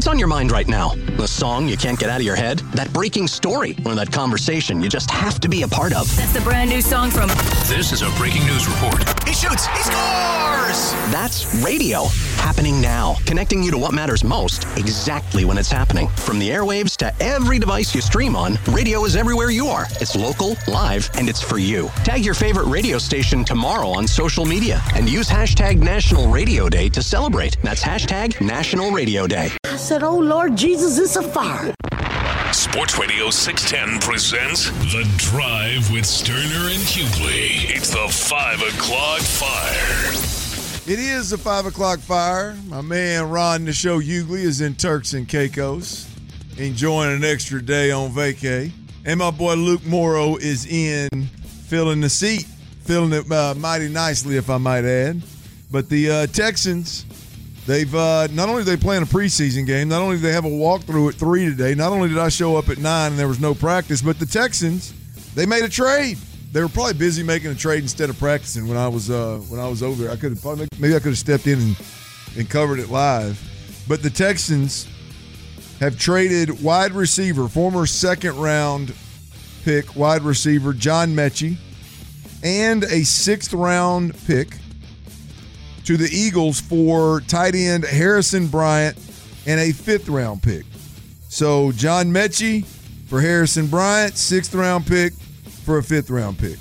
What's on your mind right now? The song you can't get out of your head? That breaking story? Or that conversation you just have to be a part of? That's the brand new song from... This is a breaking news report. He shoots! He scores! That's radio. Happening now. Connecting you to what matters most exactly when it's happening. From the airwaves to every device you stream on, radio is everywhere you are. It's local, live, and it's for you. Tag your favorite radio station tomorrow on social media and use hashtag National Radio Day to celebrate. That's hashtag National Radio Day. I said, oh, Lord Jesus, it's a fire. Sports Radio 610 presents The Drive with Sterner and Hughley. It's the 5 o'clock fire. It is the 5 o'clock fire. My man Ron the Show Hughley is in Turks and Caicos, enjoying an extra day on vacay. And my boy Luke Morrow is in, filling the seat, filling it mighty nicely, if I might add. But the Texans, they've not only are they playing a preseason game, not only do they have a walkthrough at 3 today, not only did I show up at 9 and there was no practice, but the Texans, they made a trade. They were probably busy making a trade instead of practicing when I was over there. I could have maybe I could have stepped in and covered it live. But the Texans have traded wide receiver, former second-round pick wide receiver John Mechie, and a sixth-round pick to the Eagles for tight end Harrison Bryant and a fifth-round pick. So John Mechie for Harrison Bryant, sixth-round pick for a fifth-round pick.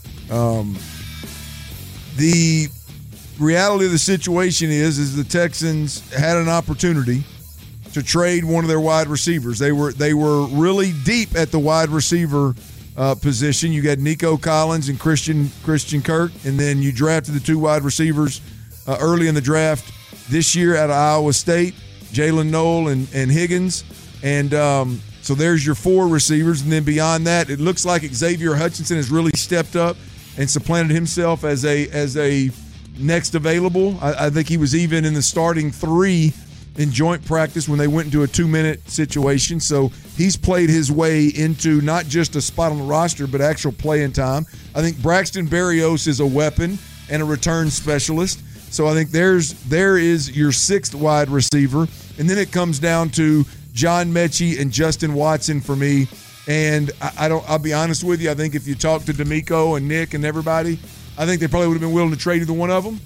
The reality of the situation is the Texans had an opportunity to trade one of their wide receivers. They were really deep at the wide receiver position. You got Nico Collins and Christian Kirk, and then you drafted the two wide receivers early in the draft this year out of Iowa State, Jalen Noel and Higgins. And so there's your four receivers. And then beyond that, it looks like Xavier Hutchinson has really stepped up and supplanted himself as a next available. I think he was even in the starting three in joint practice when they went into a 2-minute situation. So he's played his way into not just a spot on the roster, but actual playing time. I think Braxton Berrios is a weapon and a return specialist. So I think there is your sixth wide receiver. And then it comes down to John Mechie and Justin Watson for me. And I'll be honest with you, I think if you talk to D'Amico and Nick and everybody, I think they probably would have been willing to trade either one of them.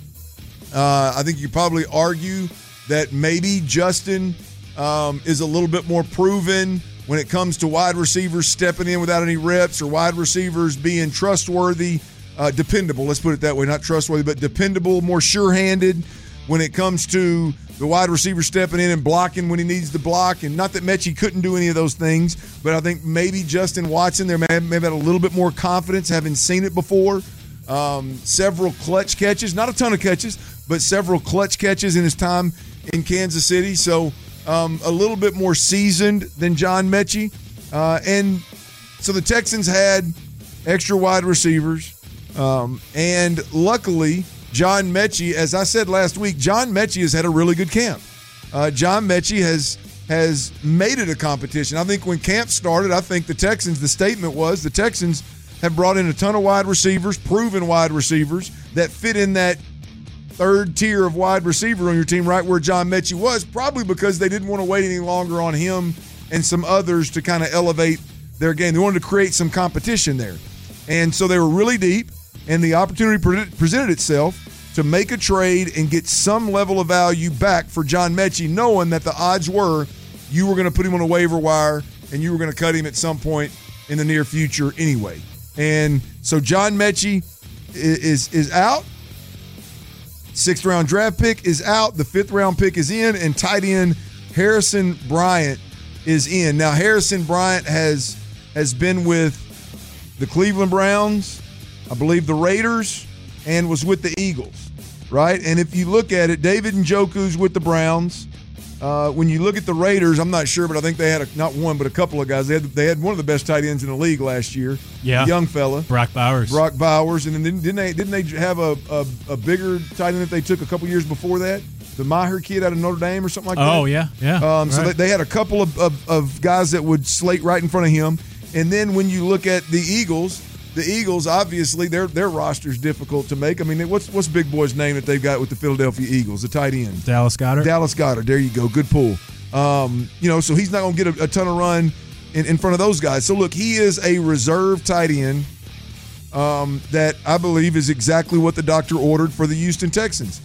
I think you probably argue that maybe Justin is a little bit more proven when it comes to wide receivers stepping in without any reps, or wide receivers being trustworthy, dependable. Let's put it that way, not trustworthy, but dependable, more sure-handed when it comes to the wide receiver stepping in and blocking when he needs to block. And not that Mechie couldn't do any of those things, but I think maybe Justin Watson there may have had a little bit more confidence, having seen it before. Several clutch catches, not a ton of catches, but several clutch catches in his time in Kansas City. So a little bit more seasoned than John Mechie. And so the Texans had extra wide receivers. And luckily, John Mechie, as I said last week, John Mechie has had a really good camp. John Mechie has made it a competition. I think when camp started, I think the statement was the Texans have brought in a ton of wide receivers, proven wide receivers, that fit in that third tier of wide receiver on your team, right where John Mechie was, probably because they didn't want to wait any longer on him and some others to kind of elevate their game. They wanted to create some competition there. And so they were really deep, and the opportunity presented itself to make a trade and get some level of value back for John Mechie, knowing that the odds were you were going to put him on a waiver wire and you were going to cut him at some point in the near future anyway. And so John Mechie is out. Sixth-round draft pick is out. The fifth-round pick is in. And tight end Harrison Bryant is in. Now, Harrison Bryant has been with the Cleveland Browns, I believe the Raiders, and was with the Eagles, right? And if you look at it, David Njoku's with the Browns. When you look at the Raiders, I'm not sure, but I think they had not one, but a couple of guys. They had one of the best tight ends in the league last year. Yeah, a young fella, Brock Bowers, and then didn't they have a bigger tight end that they took a couple years before that? The Maher kid out of Notre Dame or something like that. Oh yeah. Right. So they had a couple of guys that would slate right in front of him. And then when you look at the Eagles obviously their roster's difficult to make. I mean, what's Big Boy's name that they've got with the Philadelphia Eagles, the tight end? Dallas Goedert. There you go. Good pull. So he's not going to get a ton of run in front of those guys. So, look, he is a reserve tight end that I believe is exactly what the doctor ordered for the Houston Texans.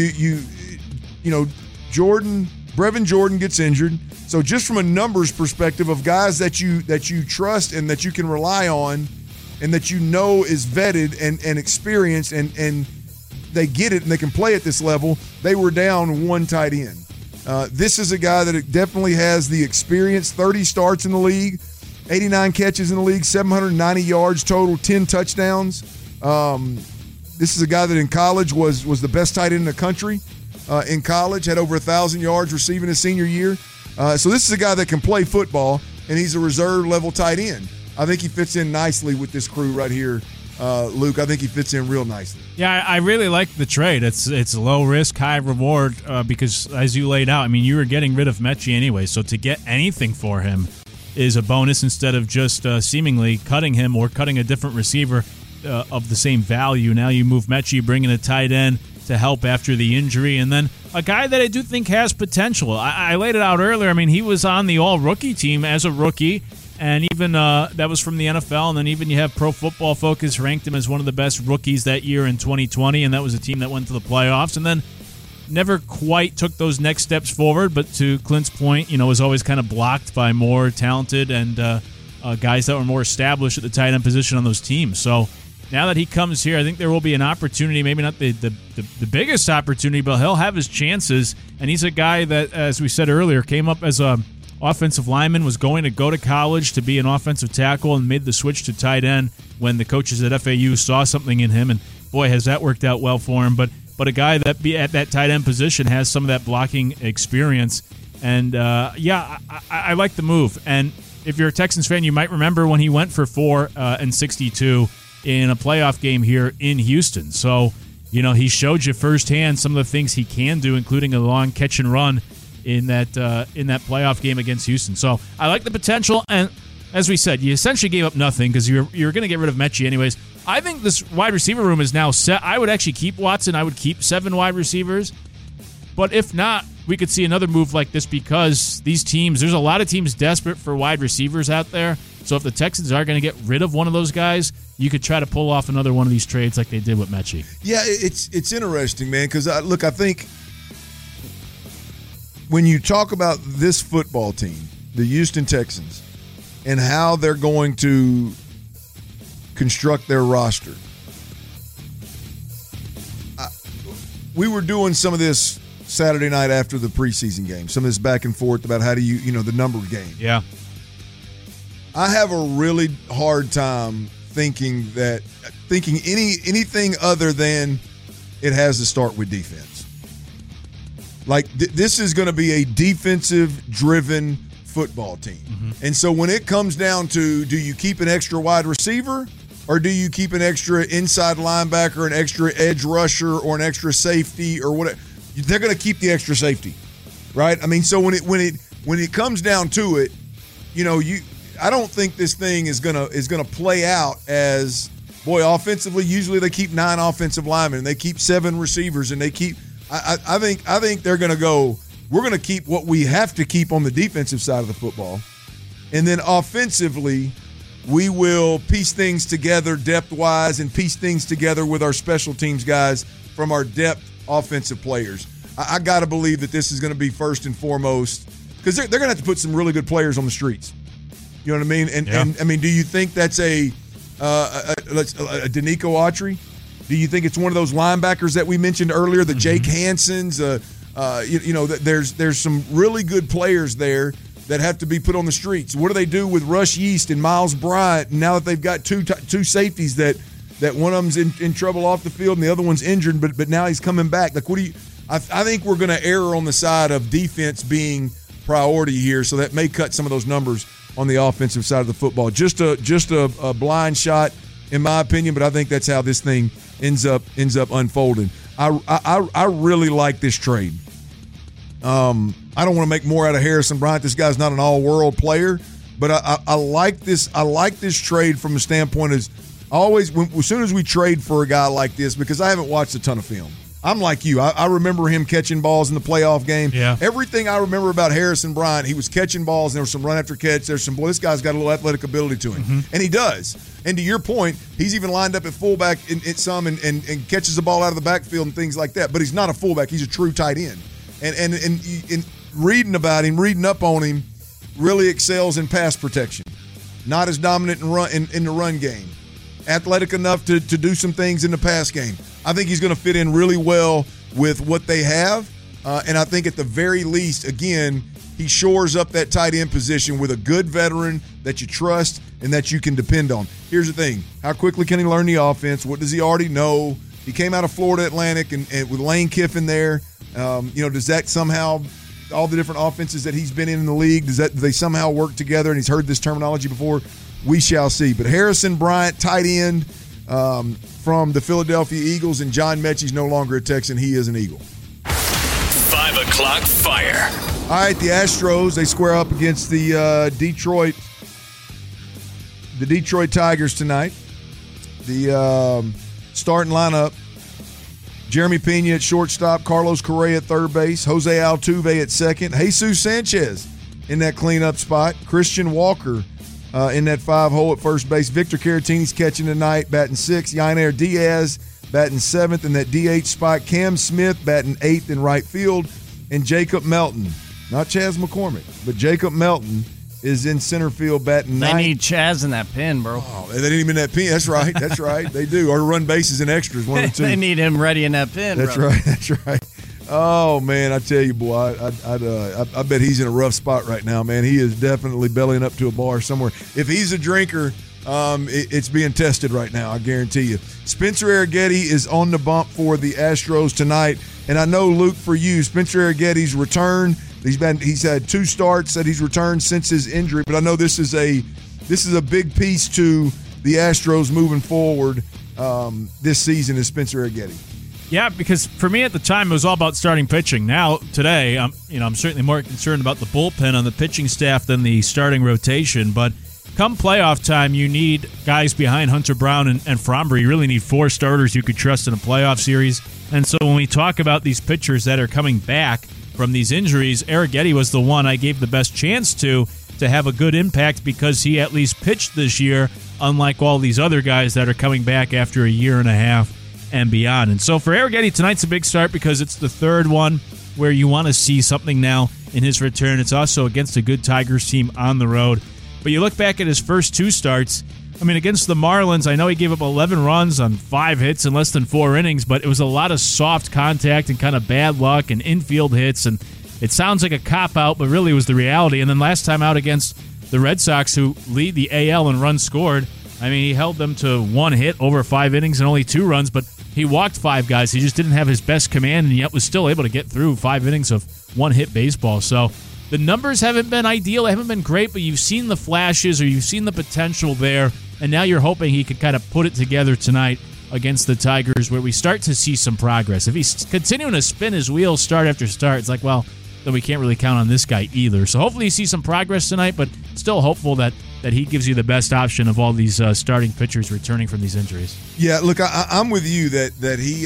Brevin Jordan gets injured. So just from a numbers perspective of guys that you trust and that you can rely on and that is vetted and experienced and they get it and they can play at this level, they were down one tight end. This is a guy that definitely has the experience, 30 starts in the league, 89 catches in the league, 790 yards total, 10 touchdowns. This is a guy that in college was the best tight end in the country. In college, had over 1,000 yards receiving his senior year. So this is a guy that can play football, and he's a reserve-level tight end. I think he fits in nicely with this crew right here, Luke. I think he fits in real nicely. Yeah, I really like the trade. It's low risk, high reward because, as you laid out, I mean, you were getting rid of Mechie anyway, so to get anything for him is a bonus instead of just seemingly cutting him or cutting a different receiver of the same value. Now you move Mechie, bring in a tight end to help after the injury, and then a guy that I do think has potential. I laid it out earlier. I mean, he was on the all-rookie team as a rookie, and even that was from the NFL, and then even you have Pro Football Focus ranked him as one of the best rookies that year in 2020, and that was a team that went to the playoffs, and then never quite took those next steps forward, but to Clint's point, was always kind of blocked by more talented and guys that were more established at the tight end position on those teams. So now that he comes here, I think there will be an opportunity, maybe not the biggest opportunity, but he'll have his chances. And he's a guy that, as we said earlier, came up as a offensive lineman, was going to go to college to be an offensive tackle, and made the switch to tight end when the coaches at FAU saw something in him. And boy, has that worked out well for him. But a guy that be at that tight end position has some of that blocking experience. And I like the move. And if you're a Texans fan, you might remember when he went for 4 and 62 in a playoff game here in Houston. So, he showed you firsthand some of the things he can do, including a long catch and run in that playoff game against Houston. So I like the potential, and as we said, you essentially gave up nothing because you're going to get rid of Mechie anyways. I think this wide receiver room is now set. I would actually keep Watson. I would keep 7 wide receivers. But if not, we could see another move like this because these teams, there's a lot of teams desperate for wide receivers out there. So if the Texans are going to get rid of one of those guys, you could try to pull off another one of these trades like they did with Mechie. Yeah, it's interesting, man, because I think when you talk about this football team, the Houston Texans, and how they're going to construct their roster, we were doing some of this Saturday night after the preseason game, some of this back and forth about how do you the number game. Yeah. I have a really hard time thinking anything other than it has to start with defense. Like this is going to be a defensive-driven football team. Mm-hmm. And so when it comes down to do you keep an extra wide receiver or do you keep an extra inside linebacker, an extra edge rusher, or an extra safety or whatever, they're going to keep the extra safety, right? I mean, so when it comes down to it, I don't think this thing is gonna play out as, boy, offensively. Usually they keep 9 offensive linemen and they keep 7 receivers and they keep. I think they're gonna go. We're gonna keep what we have to keep on the defensive side of the football, and then offensively, we will piece things together depth wise and piece things together with our special teams guys from our depth offensive players. I got to believe that this is going to be first and foremost because they're going to have to put some really good players on the streets. You know what I mean? And I mean, do you think that's a Danico Autry? Do you think it's one of those linebackers that we mentioned earlier, the Jake Hansons? There's some really good players there that have to be put on the streets. What do they do with Rush Yeast and Miles Bryant? Now that they've got two safeties that one of them's in trouble off the field and the other one's injured, but now he's coming back. Like, what do you? I think we're going to err on the side of defense being priority here, so that may cut some of those numbers on the offensive side of the football. Just a blind shot, in my opinion, but I think that's how this thing ends up unfolding. I really like this trade. I don't want to make more out of Harrison Bryant. This guy's not an all-world player, but I like this. I like this trade from the standpoint as always. As soon as we trade for a guy like this, because I haven't watched a ton of film, I'm like you. I remember him catching balls in the playoff game. Yeah. Everything I remember about Harrison Bryant, he was catching balls, and there was some run after catch. There's some, boy, this guy's got a little athletic ability to him. And he does. And to your point, he's even lined up at fullback in some and catches the ball out of the backfield and things like that. But he's not a fullback. He's a true tight end. And reading about him, reading up on him, really excels in pass protection. Not as dominant in the run game. Athletic enough to do some things in the pass game. I think he's going to fit in really well with what they have. And I think at the very least, again, he shores up that tight end position with a good veteran that you trust and that you can depend on. Here's the thing. How quickly can he learn the offense? What does he already know? He came out of Florida Atlantic and with Lane Kiffin there. Does that somehow, all the different offenses that he's been in the league, do they somehow work together? And he's heard this terminology before. We shall see. But Harrison Bryant, tight end from the Philadelphia Eagles, and John Mechie's no longer a Texan. He is an Eagle. 5 o'clock fire. All right, the Astros, they square up against the Detroit Tigers tonight. The starting lineup, Jeremy Pena at shortstop, Carlos Correa at third base, Jose Altuve at second, Jesus Sanchez in that cleanup spot, Christian Walker in that 5-hole at first base, Victor Caratini's catching tonight, batting 6th, Yainer Diaz batting 7th in that DH spot, Cam Smith batting 8th in right field, and Jacob Melton, not Chaz McCormick, but Jacob Melton is in center field batting 9th. They need Chaz in that pen, bro. Oh, they need him in that pen. That's right. That's right. They do. Or run bases and extras, one or two. They need him ready in that pen, That's bro. right. That's right. Oh, man, I tell you, boy, I bet he's in a rough spot right now, man. He is definitely bellying up to a bar somewhere. If he's a drinker, it's being tested right now, I guarantee you. Spencer Arrighetti is on the bump for the Astros tonight. And I know, Luke, for you, Spencer Arrighetti's return, he's had 2 starts that he's returned since his injury, but I know this is a big piece to the Astros moving forward this season is Spencer Arrighetti. Yeah, because for me at the time it was all about starting pitching. Now today, I'm certainly more concerned about the bullpen on the pitching staff than the starting rotation. But come playoff time, you need guys behind Hunter Brown and Framber. You really need 4 starters you could trust in a playoff series. And so when we talk about these pitchers that are coming back from these injuries, Arrighetti was the one I gave the best chance to have a good impact because he at least pitched this year, unlike all these other guys that are coming back after a year and a half and beyond. And so for Arrighetti, tonight's a big start because it's the third one where you want to see something now in his return. It's also against a good Tigers team on the road. But you look back at his first 2 starts, against the Marlins, I know he gave up 11 runs on 5 hits in less than 4 innings, but it was a lot of soft contact and kind of bad luck and infield hits, and it sounds like a cop-out, but really was the reality. And then last time out against the Red Sox, who lead the AL in runs scored, he held them to 1 hit over 5 innings and only 2 runs, but he walked 5 guys. He just didn't have his best command, and yet was still able to get through 5 innings of 1-hit baseball. So the numbers haven't been ideal. They haven't been great, but you've seen the flashes or you've seen the potential there, and now you're hoping he could kind of put it together tonight against the Tigers where we start to see some progress. If he's continuing to spin his wheels start after start, it's like, well, then we can't really count on this guy either. So hopefully you see some progress tonight, but still hopeful that he gives you the best option of all these starting pitchers returning from these injuries. Yeah, look, I'm with you that he,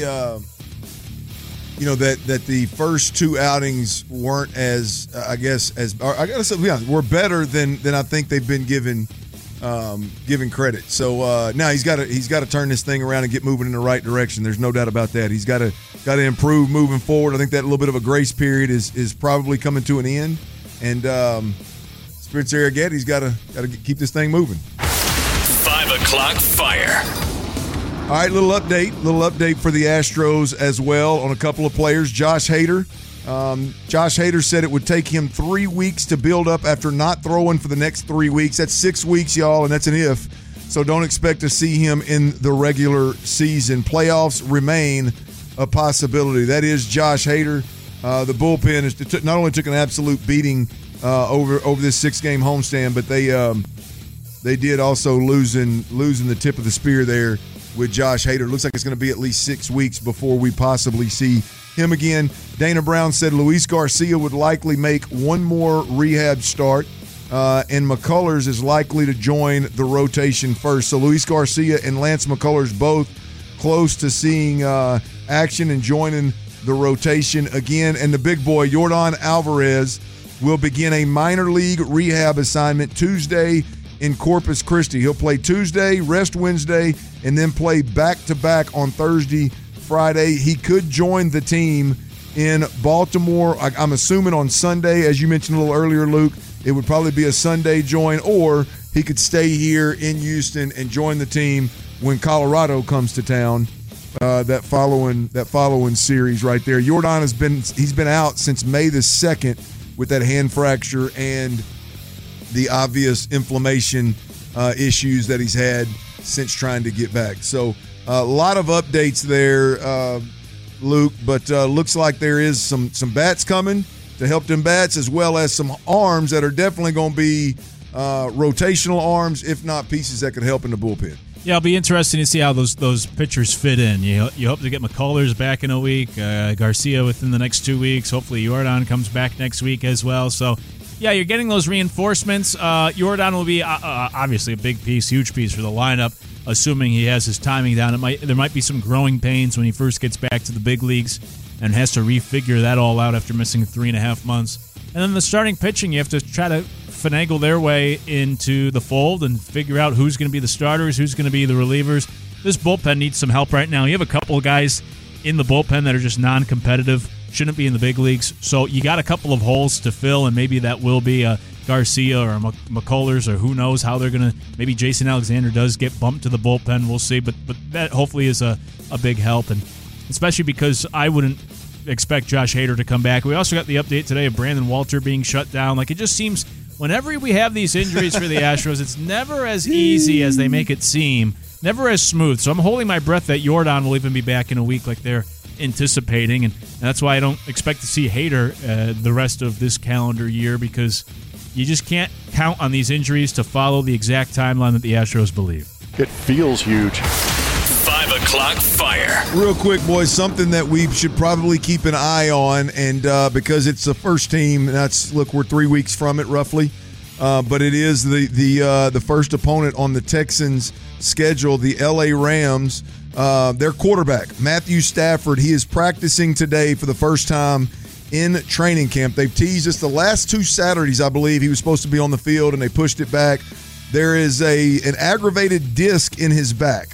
that the first 2 outings weren't as, were better than I think they've been given credit. So now he's got to turn this thing around and get moving in the right direction. There's no doubt about that. He's got to improve moving forward. I think that little bit of a grace period is probably coming to an end, and Spencer Arrighetti's got to keep this thing moving. 5 o'clock fire. All right, little update for the Astros as well on a couple of players. Josh Hader. Josh Hader said it would take him 3 weeks to build up after not throwing for the next 3 weeks. That's 6 weeks, y'all, and that's an if. So don't expect to see him in the regular season. Playoffs remain a possibility. That is Josh Hader. The bullpen not only took an absolute beating over this 6-game homestand, but they did also losing the tip of the spear there with Josh Hader. Looks like it's going to be at least 6 weeks before we possibly see him again. Dana Brown said Luis Garcia would likely make one more rehab start, and McCullers is likely to join the rotation first. So Luis Garcia and Lance McCullers both close to seeing action and joining the rotation again. And the big boy, Yordan Alvarez, will begin a minor league rehab assignment Tuesday in Corpus Christi. He'll play Tuesday, rest Wednesday, and then play back-to-back on Thursday, Friday. He could join the team in Baltimore, I'm assuming on Sunday. As you mentioned a little earlier, Luke, it would probably be a Sunday join, or he could stay here in Houston and join the team when Colorado comes to town. That following series right there. Yordan he's been out since May the 2nd with that hand fracture and the obvious inflammation issues that he's had since trying to get back. So a lot of updates there, Luke, but looks like there is some bats coming to help them bats, as well as some arms that are definitely going to be rotational arms, if not pieces that could help in the bullpen. Yeah, it'll be interesting to see how those pitchers fit in. You hope to get McCullers back in a week, Garcia within the next 2 weeks. Hopefully Yordan comes back next week as well. So, yeah, you're getting those reinforcements. Yordan will be obviously a big piece, huge piece for the lineup, assuming he has his timing down. There might be some growing pains when he first gets back to the big leagues and has to refigure that all out after missing 3.5 months. And then the starting pitching, you have to try to finagle their way into the fold and figure out who's going to be the starters, who's going to be the relievers. This bullpen needs some help right now. You have a couple of guys in the bullpen that are just non-competitive, shouldn't be in the big leagues. So you got a couple of holes to fill, and maybe that will be a Garcia or a McCullers, or who knows how they're going to. Maybe Jason Alexander does get bumped to the bullpen. We'll see, but that hopefully is a big help, and especially because I wouldn't expect Josh Hader to come back. We also got the update today of Brandon Walter being shut down. Like, it just seems whenever we have these injuries for the Astros, it's never as easy as they make it seem, never as smooth. So I'm holding my breath that Yordan will even be back in a week like they're anticipating, and that's why I don't expect to see Hader the rest of this calendar year, because you just can't count on these injuries to follow the exact timeline that the Astros believe. It feels huge. 5 o'clock fire. Real quick, boys, something that we should probably keep an eye on, and because it's the first team, we're 3 weeks from it roughly, but it is the first opponent on the Texans' schedule, the LA Rams. Their quarterback, Matthew Stafford, he is practicing today for the first time in training camp. They've teased us the last 2 Saturdays, I believe, he was supposed to be on the field, and they pushed it back. There is an aggravated disc in his back.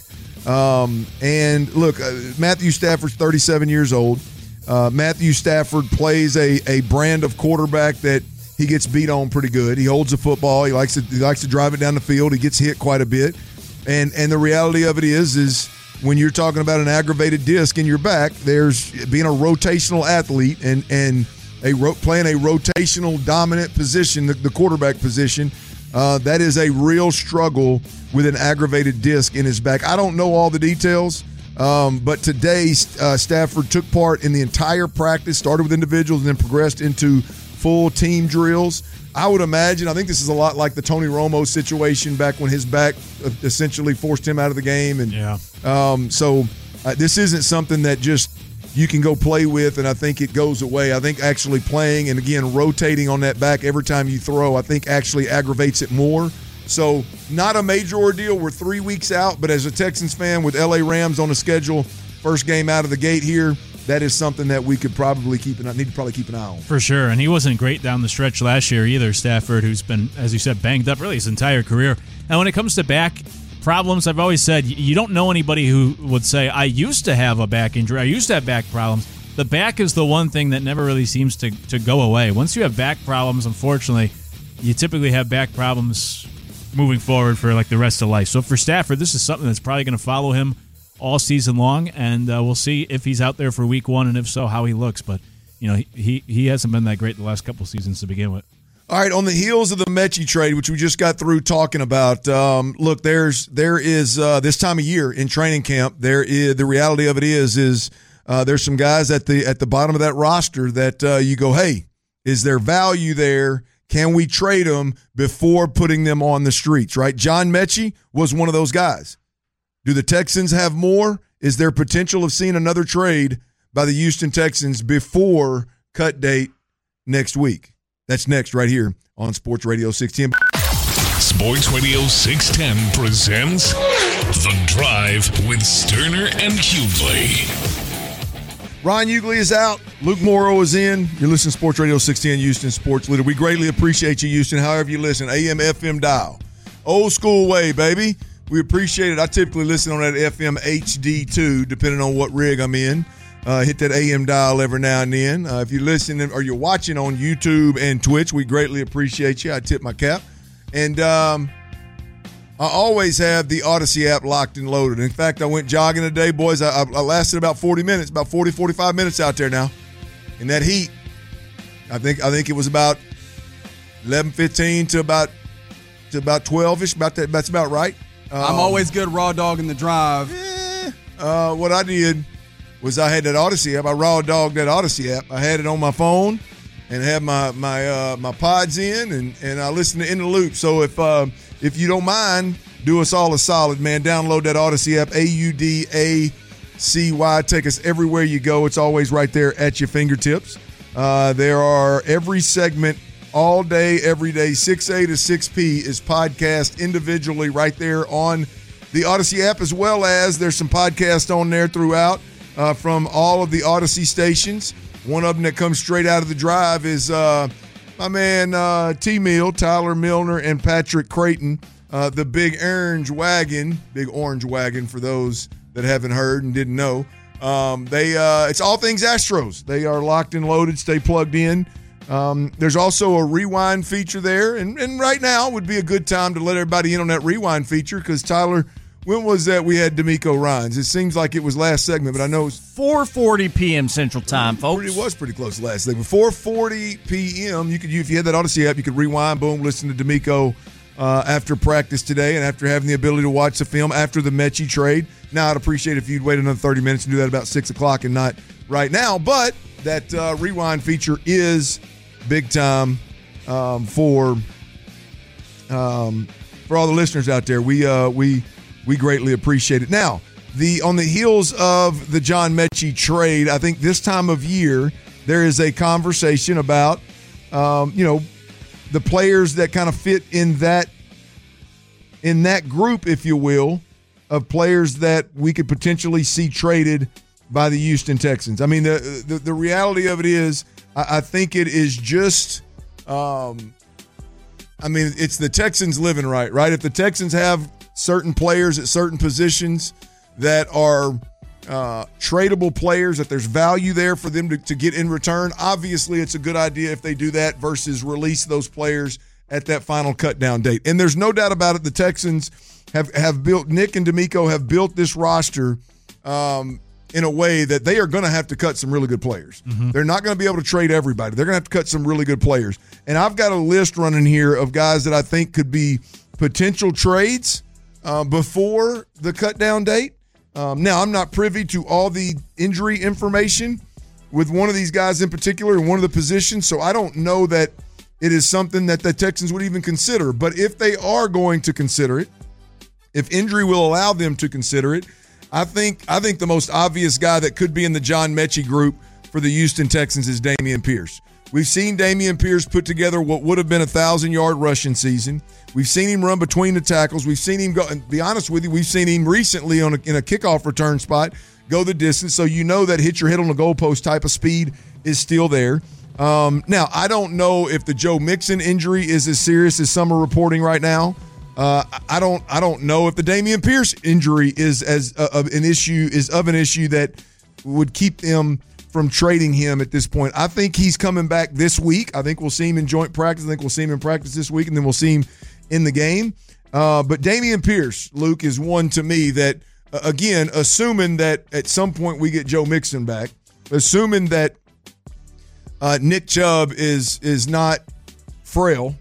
And look, Matthew Stafford's 37 years old. Matthew Stafford plays a brand of quarterback that he gets beat on pretty good. He holds the football. He likes to drive it down the field. He gets hit quite a bit. And the reality of it is when you're talking about an aggravated disc in your back, there's being a rotational athlete and playing a rotational dominant position, the quarterback position. That is a real struggle with an aggravated disc in his back. I don't know all the details, but today Stafford took part in the entire practice, started with individuals and then progressed into full team drills. I would imagine, I think this is a lot like the Tony Romo situation back when his back essentially forced him out of the game. And so this isn't something that just you can go play with and I think it goes away. I think actually playing and, again, rotating on that back every time you throw, I think actually aggravates it more. So not a major ordeal. We're 3 weeks out, but as a Texans fan with LA Rams on the schedule, first game out of the gate here, that is something that we could probably keep an eye on. For sure, and he wasn't great down the stretch last year either, Stafford, who's been, as you said, banged up really his entire career. And when it comes to back problems, I've always said you don't know anybody who would say, I used to have a back injury, I used to have back problems. The back is the one thing that never really seems to go away. Once you have back problems, unfortunately, you typically have back problems moving forward for like the rest of life. So for Stafford, this is something that's probably going to follow him all season long, and we'll see if he's out there for week 1, and if so, how he looks. But he hasn't been that great the last couple seasons to begin with. All right, on the heels of the Mechie trade, which we just got through talking about, look, there is this time of year in training camp, the reality of it is there's some guys at the bottom of that roster that you go, hey, is there value there? Can we trade them before putting them on the streets, right? John Mechie was one of those guys. Do the Texans have more? Is there potential of seeing another trade by the Houston Texans before cut date next week? That's next right here on Sports Radio 610. Sports Radio 610 presents The Drive with Sterner and Hughley. Ron Ugly is out. Luke Morrow is in. You're listening to Sports Radio 610 Houston Sports Leader. We greatly appreciate you, Houston, however you listen. AM, FM dial. Old school way, baby. We appreciate it. I typically listen on that FM HD2, depending on what rig I'm in. Hit that AM dial every now and then. If you're listening or you're watching on YouTube and Twitch, we greatly appreciate you. I tip my cap. And I always have the Odyssey app locked and loaded. In fact, I went jogging today, boys. I lasted about 40 minutes, about 40, 45 minutes out there now in that heat. I think it was about 11:15 to about 12-ish. That's about right. I'm always good raw dog in the drive. What I did was I had that Odyssey app. I raw dogged that Odyssey app. I had it on my phone and had my pods in, and I listened to In the Loop. So if you don't mind, do us all a solid, man. Download that Odyssey app, AUDACY. Take us everywhere you go. It's always right there at your fingertips. There are every segment all day, every day, 6A to 6P is podcast individually right there on the Odyssey app, as well as there's some podcasts on there throughout from all of the Odyssey stations. One of them that comes straight out of the drive is my man T-Mill, Tyler Milner, and Patrick Creighton, the Big Orange Wagon for those that haven't heard and didn't know. It's all things Astros. They are locked and loaded. Stay plugged in. There's also a rewind feature there, and right now would be a good time to let everybody in on that rewind feature because, Tyler, when was that we had D'Amico Ryans? It seems like it was last segment, but I know it's 4:40 p.m. Central Time, folks. It was pretty close to last segment. 4:40 p.m. If you had that Odyssey app, you could rewind, boom, listen to D'Amico after practice today and after having the ability to watch the film after the Mechie trade. Now, I'd appreciate if you'd wait another 30 minutes and do that about 6 o'clock and not right now, but that rewind feature is big time for all the listeners out there. We greatly appreciate it. Now, on the heels of the John Mechie trade, I think this time of year there is a conversation about the players that kind of fit in that group, if you will, of players that we could potentially see traded by the Houston Texans. I mean, the reality of it is, I think it is just, it's the Texans living right? If the Texans have certain players at certain positions that are tradable players, that there's value there for them to get in return, obviously it's a good idea if they do that versus release those players at that final cut down date. And there's no doubt about it, the Texans have built, Nick and D'Amico have built this roster in a way that they are going to have to cut some really good players. Mm-hmm. They're not going to be able to trade everybody. They're going to have to cut some really good players. And I've got a list running here of guys that I think could be potential trades before the cut down date. Now, I'm not privy to all the injury information with one of these guys in particular in one of the positions, so I don't know that it is something that the Texans would even consider. But if they are going to consider it, if injury will allow them to consider it, I think the most obvious guy that could be in the John Mechie group for the Houston Texans is Dameon Pierce. We've seen Dameon Pierce put together what would have been a 1,000-yard rushing season. We've seen him run between the tackles. We've seen him go, and to be honest with you, we've seen him recently in a kickoff return spot go the distance. So you know that hit your head on the goalpost type of speed is still there. Now, I don't know if the Joe Mixon injury is as serious as some are reporting right now. I don't know if the Dameon Pierce injury is of an issue that would keep them from trading him at this point. I think he's coming back this week. I think we'll see him in joint practice. I think we'll see him in practice this week, and then we'll see him in the game. But Dameon Pierce, Luke, is one to me that, again, assuming that at some point we get Joe Mixon back, assuming that Nick Chubb is not frail,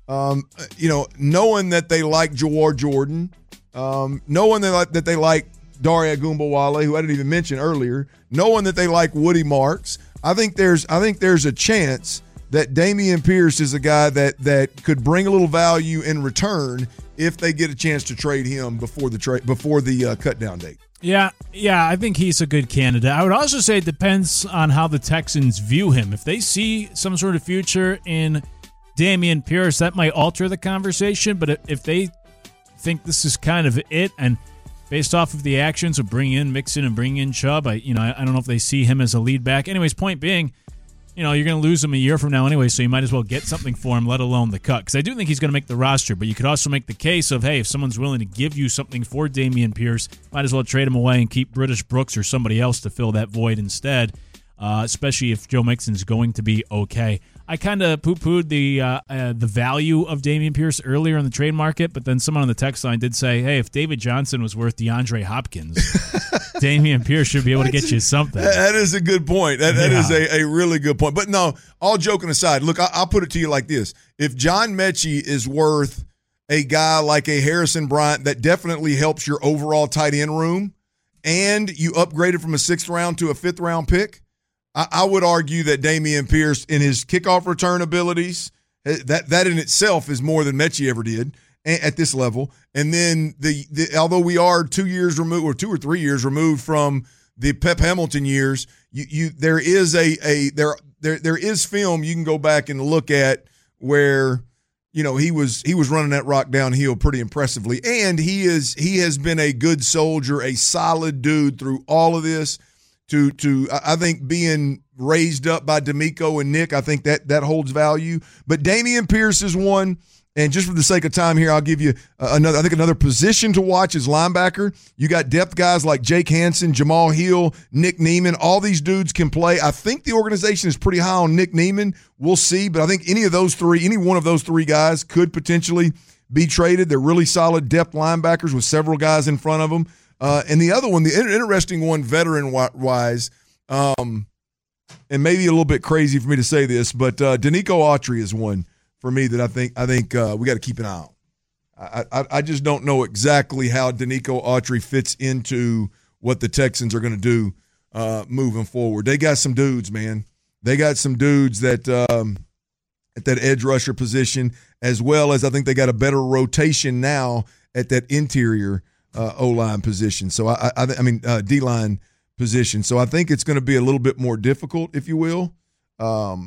knowing that they like Jawar Jordan, knowing that they like Dare Ogunbowale, who I didn't even mention earlier, knowing that they like Woody Marks, I think there's a chance that Dameon Pierce is a guy that could bring a little value in return if they get a chance to trade him before the cut down date. Yeah, I think he's a good candidate. I would also say it depends on how the Texans view him. If they see some sort of future in Dameon Pierce, that might alter the conversation. But if they think this is kind of it, and based off of the actions of bringing in Mixon and bringing in Chubb, I don't know if they see him as a lead back. Anyways, point being, you're going to lose him a year from now anyway, so you might as well get something for him, let alone the cut. Because I do think he's going to make the roster, but you could also make the case of, hey, if someone's willing to give you something for Dameon Pierce, might as well trade him away and keep British Brooks or somebody else to fill that void instead, especially if Joe Mixon's going to be okay. I kind of poo-pooed the value of Dameon Pierce earlier in the trade market, but then someone on the text line did say, hey, if David Johnson was worth DeAndre Hopkins, Dameon Pierce should be able to get you something. That is a good point. That is a really good point. But no, all joking aside, look, I'll put it to you like this. If John Mechie is worth a guy like a Harrison Bryant that definitely helps your overall tight end room, and you upgraded from a 6th round to a 5th round pick, I would argue that Dameon Pierce, in his kickoff return abilities, that in itself is more than Mechie ever did at this level. And then although we are 2 years removed, or 2 or 3 years removed from the Pep Hamilton years, there is there is film you can go back and look at where he was running that rock downhill pretty impressively, and he has been a good soldier, a solid dude through all of this. I think being raised up by D'Amico and Nick, I think that holds value. But Dameon Pierce is one, and just for the sake of time here, I'll give you another position to watch is linebacker. You got depth guys like Jake Hansen, Jamal Hill, Nick Neiman. All these dudes can play. I think the organization is pretty high on Nick Neiman. We'll see, but I think any one of those three guys could potentially be traded. They're really solid depth linebackers with several guys in front of them. And the other one, the interesting one, veteran-wise, and maybe a little bit crazy for me to say this, but Danico Autry is one for me that I think we got to keep an eye on. I just don't know exactly how Danico Autry fits into what the Texans are going to do moving forward. They got some dudes, man. They got some dudes that at that edge rusher position, as well as I think they got a better rotation now at that interior O-line position. So I mean D-line position. So I think it's going to be a little bit more difficult, if you will, for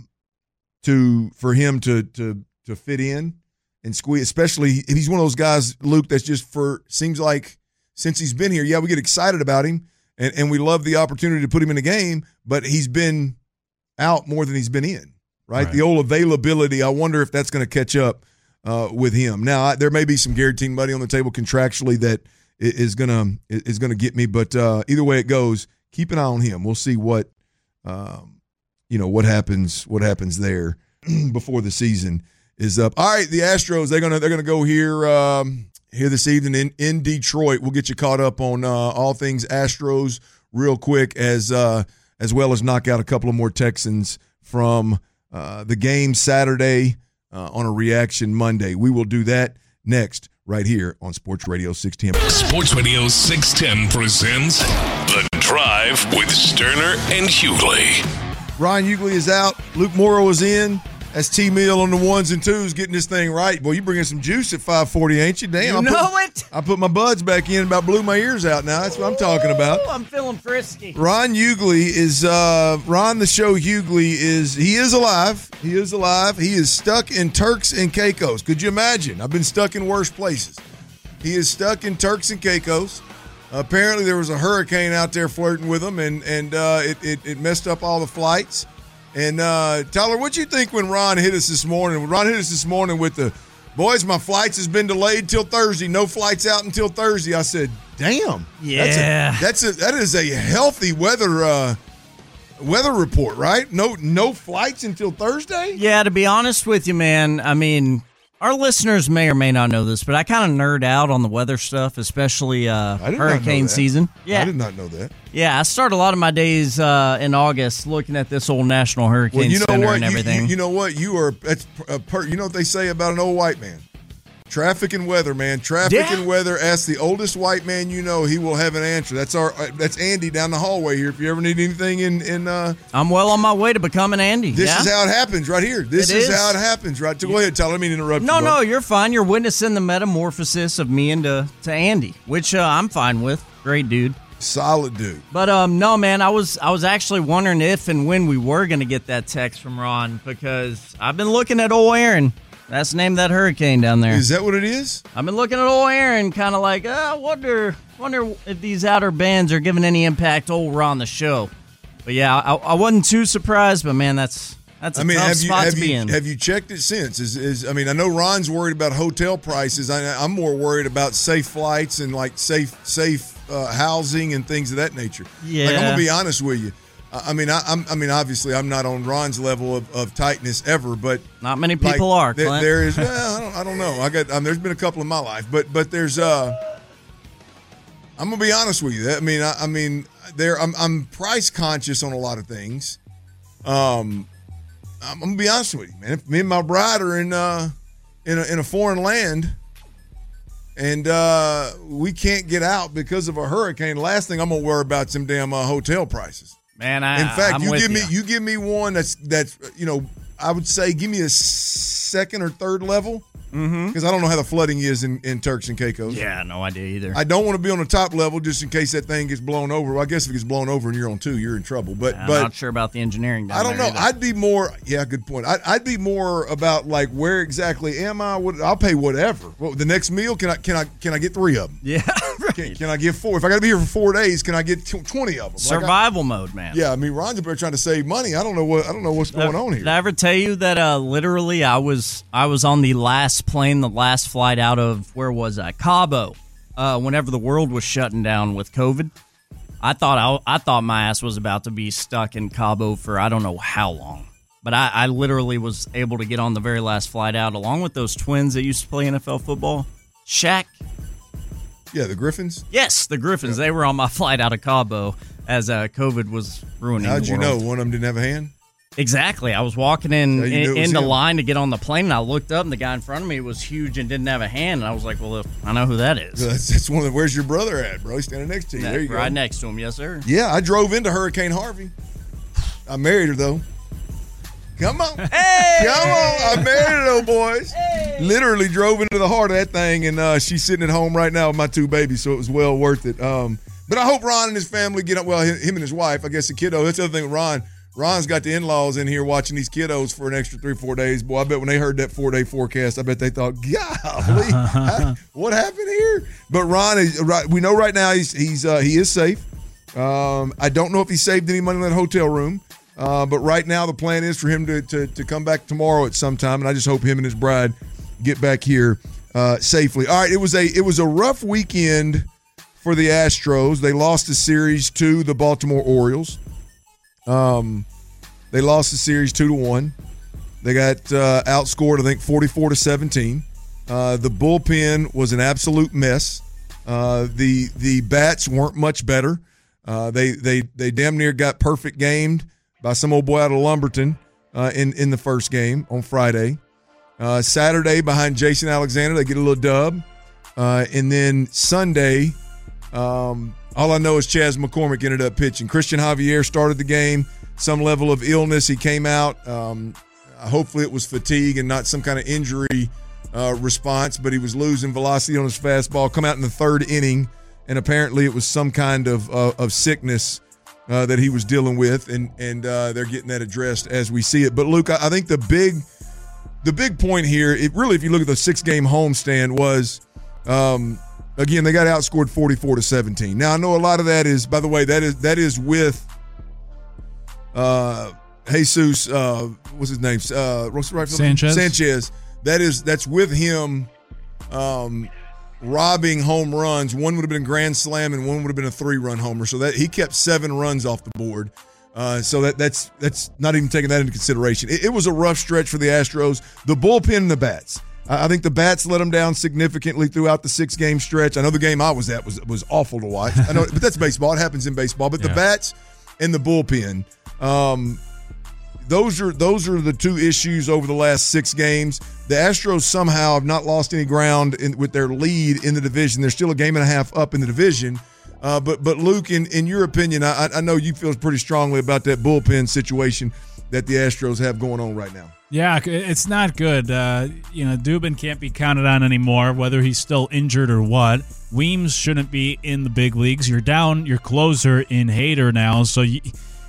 him to fit in and squeeze, especially if he's one of those guys, Luke, that's just seems like since he's been here, yeah, we get excited about him and we love the opportunity to put him in the game, but he's been out more than he's been in, right? The old availability, I wonder if that's going to catch up with him. Now, there may be some guaranteed money on the table contractually that is gonna get me, but either way it goes, keep an eye on him. We'll see what what happens there before the season is up. All right, the Astros they're gonna go here this evening in Detroit. We'll get you caught up on all things Astros real quick, as well as knock out a couple of more Texans from the game Saturday on a reaction Monday. We will do that next, right here on Sports Radio 610. Sports Radio 610 presents The Drive with Sterner and Hughley. Ryan Hughley is out. Luke Morrow is in. That's T-Mill on the ones and twos, getting this thing right. Boy, you bringing some juice at 540, ain't you? Damn. I put my buds back in, about blew my ears out now. That's what I'm talking about. I'm feeling frisky. Ron Hughley is, Ron the Show Hughley he is alive. He is alive. He is stuck in Turks and Caicos. Could you imagine? I've been stuck in worse places. He is stuck in Turks and Caicos. Apparently there was a hurricane out there flirting with him, and it messed up all the flights. And, Tyler, what'd you think when Ron hit us this morning? When Ron hit us this morning with the, boys, my flights has been delayed till Thursday. No flights out until Thursday. I said, damn. Yeah. That is a healthy weather report, right? No flights until Thursday? Yeah, to be honest with you, man, I mean, our listeners may or may not know this, but I kind of nerd out on the weather stuff, especially hurricane season. Yeah, I did not know that. Yeah, I start a lot of my days in August looking at this old National Hurricane Center and everything. You know what? You know what they say about an old white man? Traffic and weather, man. Traffic and weather. Ask the oldest white man you know. He will have an answer. That's Andy down the hallway here. If you ever need anything in I'm well on my way to becoming Andy. This is how it happens right here. This is how it happens, right? Go ahead, Tyler. I mean, interrupt you. No, you're fine. You're witnessing the metamorphosis of me into Andy, which I'm fine with. Great dude. Solid dude. But no, man, I was actually wondering if and when we were going to get that text from Ron, because I've been looking at old Aaron. That's the name of that hurricane down there. Is that what it is? I've been looking at old Aaron, kind of like, I wonder if these outer bands are giving any impact to old Ron the show. But yeah, I wasn't too surprised, but man, that's a tough spot to be in. Have you checked it since? I know Ron's worried about hotel prices. I'm more worried about safe flights and like safe housing and things of that nature. Yeah, like, I'm gonna be honest with you. I mean, obviously, I'm not on Ron's level of tightness ever, but not many people are. Clint. There is. Well, I don't know. There's been a couple in my life, but there's. I'm gonna be honest with you. I'm price conscious on a lot of things. I'm gonna be honest with you, man. If me and my bride are in a foreign land, and we can't get out because of a hurricane, the last thing I'm gonna worry about is some damn hotel prices. Man, in fact, you give me one that's I would say give me a second or third level. Because I don't know how the flooding is in Turks and Caicos. Yeah, no idea either. I don't want to be on the top level just in case that thing gets blown over. Well, I guess if it gets blown over and you're on 2, you're in trouble. But I'm not sure about the engineering down I don't know. Either. I'd be more. Yeah, good point. I'd be more about like where exactly am I? I'll pay whatever. Well, the next meal can I get 3 of them? Yeah, right. Can I get 4? If I got to be here for 4 days, can I get 20 of them? Survival mode, man. Yeah, I mean Ron's up there trying to save money. I don't know what's going on here. Did I ever tell you that literally I was on the last flight out of, where was I? Cabo. Whenever the world was shutting down with COVID, I thought my ass was about to be stuck in Cabo for I don't know how long. But I literally was able to get on the very last flight out, along with those twins that used to play NFL football. Shaq. Yeah, the Griffins? Yes, the Griffins. Yeah. They were on my flight out of Cabo as COVID was ruining the world. How'd you know one of them didn't have a hand? Exactly. I was walking into line to get on the plane, and I looked up, and the guy in front of me was huge and didn't have a hand. And I was like, well, I know who that is. That's one of the, where's your brother at, bro? He's standing next to you. There you go. Right next to him, yes, sir. Yeah, I drove into Hurricane Harvey. I married her, though. Come on. Hey! Come on. I married her, though, boys. Hey! Literally drove into the heart of that thing, and she's sitting at home right now with my 2 babies, so it was well worth it. But I hope Ron and his family get up. Well, him and his wife, I guess the kiddo. That's the other thing with Ron. Ron's got the in-laws in here watching these kiddos for an extra 3-4 days. Boy, I bet when they heard that 4-day forecast, I bet they thought, golly, what happened here? But Ron is right. We know right now he is safe. I don't know if he saved any money in that hotel room. But right now the plan is for him to come back tomorrow at some time, and I just hope him and his bride get back here safely. All right, it was a rough weekend for the Astros. They lost the series to the Baltimore Orioles. They lost the series 2-1. They got outscored, I think, 44-17. The bullpen was an absolute mess. The bats weren't much better. They damn near got perfect gamed by some old boy out of Lumberton in the first game on Friday. Saturday, behind Jason Alexander, they get a little dub. And then Sunday, all I know is Chas McCormick ended up pitching. Christian Javier started the game. Some level of illness. He came out. Hopefully it was fatigue and not some kind of injury response, but he was losing velocity on his fastball. Come out in the 3rd inning, and apparently it was some kind of sickness that he was dealing with, and they're getting that addressed as we see it. But, Luke, I think the big point here, if you look at the 6-game homestand, was again, they got outscored 44-17. Now, I know a lot of that is, by the way, that is with Jesus, what's his name? Sanchez. That's with him robbing home runs. One would have been a grand slam, and one would have been a 3-run homer. So that he kept 7 runs off the board. So that's not even taking that into consideration. It was a rough stretch for the Astros. The bullpen and the bats. I think the bats let them down significantly throughout the 6-game stretch. I know the game I was at was awful to watch. I know, but that's baseball. It happens in baseball. But the bats and the bullpen, those are the 2 issues over the last 6 games. The Astros somehow have not lost any ground with their lead in the division. They're still a game and a half up in the division. But Luke, in your opinion, I know you feel pretty strongly about that bullpen situation that the Astros have going on right now. Yeah, it's not good. Dubin can't be counted on anymore, whether he's still injured or what. Weems shouldn't be in the big leagues. You're down your closer in Hader now, so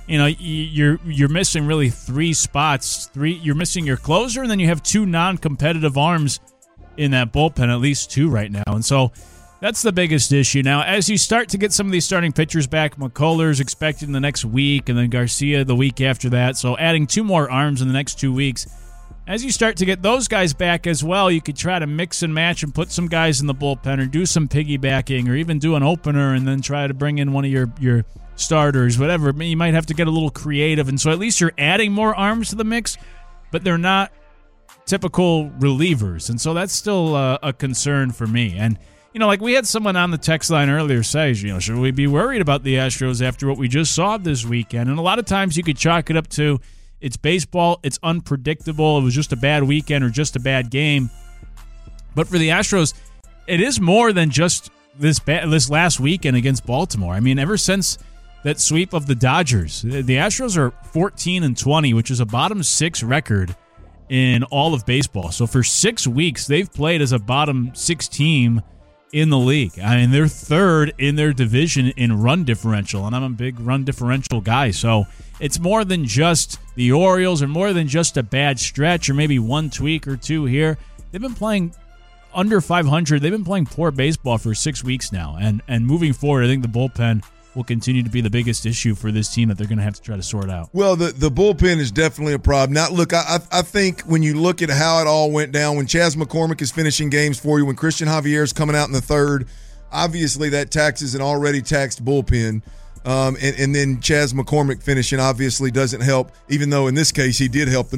you're missing really three spots. You're missing your closer, and then you have two non-competitive arms in that bullpen, at least two right now. And so that's the biggest issue. Now, as you start to get some of these starting pitchers back, McCullers expected in the next week, and then Garcia the week after that. So adding two more arms in the next 2 weeks. As you start to get those guys back as well, you could try to mix and match and put some guys in the bullpen or do some piggybacking or even do an opener and then try to bring in one of your starters, whatever. You might have to get a little creative. And so at least you're adding more arms to the mix, but they're not typical relievers. And so that's still a concern for me. And, like we had someone on the text line earlier say, should we be worried about the Astros after what we just saw this weekend? And a lot of times you could chalk it up to it's baseball, it's unpredictable, it was just a bad weekend or just a bad game. But for the Astros, it is more than just this last weekend against Baltimore. I mean, ever since that sweep of the Dodgers, the Astros are 14-20, which is a bottom six record in all of baseball. So for 6 weeks, they've played as a bottom six team in the league. I mean, they're third in their division in run differential, and I'm a big run differential guy. So it's more than just the Orioles or more than just a bad stretch or maybe one tweak or two here. They've been playing under 500. They've been playing poor baseball for 6 weeks now. And moving forward, I think the bullpen will continue to be the biggest issue for this team that they're going to have to try to sort out. Well, the bullpen is definitely a problem. Now, look, I think when you look at how it all went down, when Chas McCormick is finishing games for you, when Christian Javier is coming out in the third, obviously that taxes an already taxed bullpen. And then Chas McCormick finishing obviously doesn't help, even though in this case he did help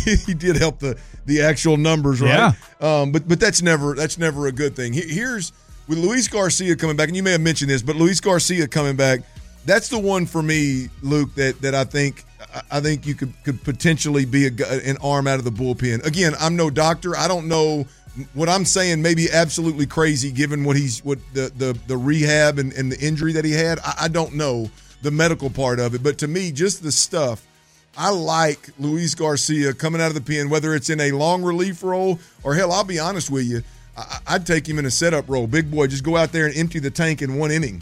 the actual numbers, right? Yeah. But that's never a good thing. Here's with Luis Garcia coming back, and you may have mentioned this, but Luis Garcia coming back, that's the one for me, Luke, that I think you could potentially be an arm out of the bullpen. Again, I'm no doctor. I don't know. What I'm saying may be absolutely crazy given what the rehab and the injury that he had. I don't know the medical part of it, but to me, just the stuff, I like Luis Garcia coming out of the pen, whether it's in a long relief role or hell, I'll be honest with you, I'd take him in a setup role. Big boy, just go out there and empty the tank in one inning.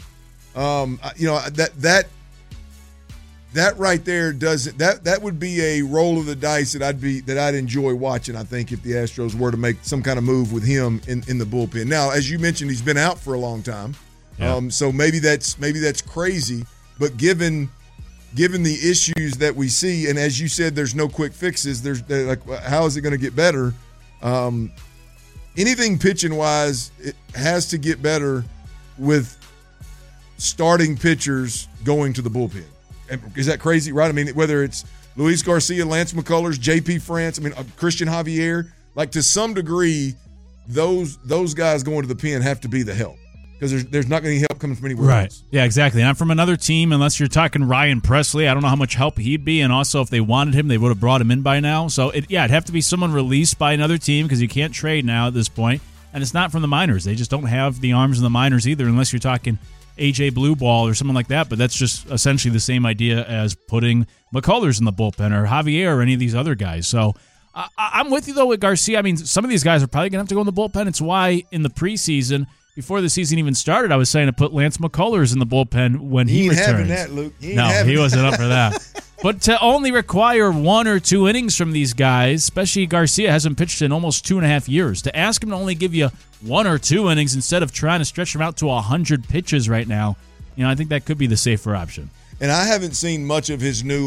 That right there that would be a roll of the dice that I'd enjoy watching. I think if the Astros were to make some kind of move with him in the bullpen. Now, as you mentioned, he's been out for a long time, so maybe that's crazy. But given the issues that we see, and as you said, there's no quick fixes. How is it going to get better? Anything pitching wise, it has to get better with starting pitchers going to the bullpen. Is that crazy, right? I mean, whether it's Luis Garcia, Lance McCullers, J.P. France, Christian Javier, to some degree, those guys going to the pen have to be the help because there's not going to be help coming from anywhere else. Yeah, exactly. Not from another team unless you're talking Ryan Presley. I don't know how much help he'd be, and also if they wanted him, they would have brought him in by now. So, it'd have to be someone released by another team because you can't trade now at this point, and it's not from the minors. They just don't have the arms in the minors either unless you're talking AJ Blue Ball or someone like that, but that's just essentially the same idea as putting McCullers in the bullpen or Javier or any of these other guys. So I'm with you, though, with Garcia. I mean, some of these guys are probably going to have to go in the bullpen. It's why in the preseason, before the season even started, I was saying to put Lance McCullers in the bullpen when he returns. Having that, Luke. He wasn't up for that. But to only require 1 or 2 innings from these guys, especially Garcia hasn't pitched in almost 2.5 years, to ask him to only give you 1 or 2 innings instead of trying to stretch him out to 100 pitches right now, I think that could be the safer option. And I haven't seen much of his new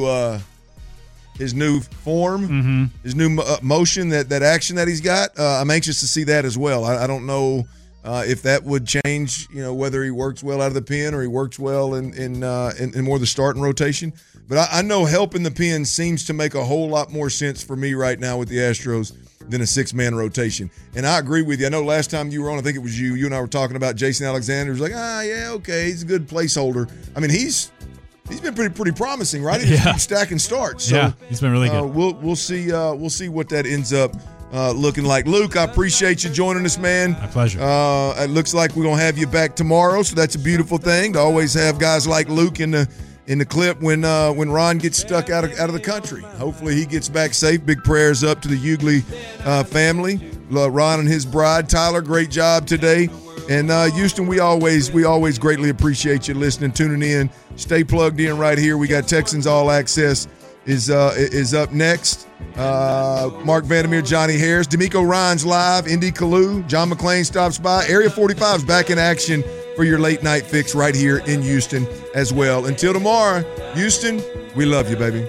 form, his new motion, that action that he's got. I'm anxious to see that as well. I don't know if that would change, whether he works well out of the pen or he works well in more of the starting rotation. But I know help in the pen seems to make a whole lot more sense for me right now with the Astros than a 6-man rotation. And I agree with you. I know last time you were on, I think it was you and I were talking about Jason Alexander. He was like, yeah, okay, he's a good placeholder. I mean, he's been pretty promising, right? He's been stacking starts. So, he's been really good. We'll see what that ends up looking like. Luke, I appreciate you joining us, man. My pleasure. It looks like we're going to have you back tomorrow, so that's a beautiful thing to always have guys like Luke in the clip when Ron gets stuck out of the country. Hopefully he gets back safe. Big prayers up to the Hughley family. Ron and his bride. Tyler, great job today. And Houston, we always greatly appreciate you listening, tuning in. Stay plugged in right here. We got Texans All Access is up next. Mark Vandermeer, Johnny Harris, D'Amico Ryan's live, Indy Kalu, John McClain stops by. Area 45 is back in action for your late night fix right here in Houston as well. Until tomorrow, Houston, we love you, baby.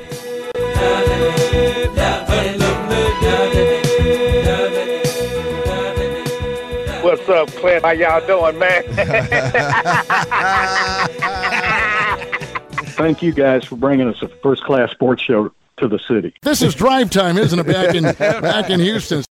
What's up, Clint? How y'all doing, man? Thank you guys for bringing us a first-class sports show to the city. This is drive time, isn't it? Back in Houston.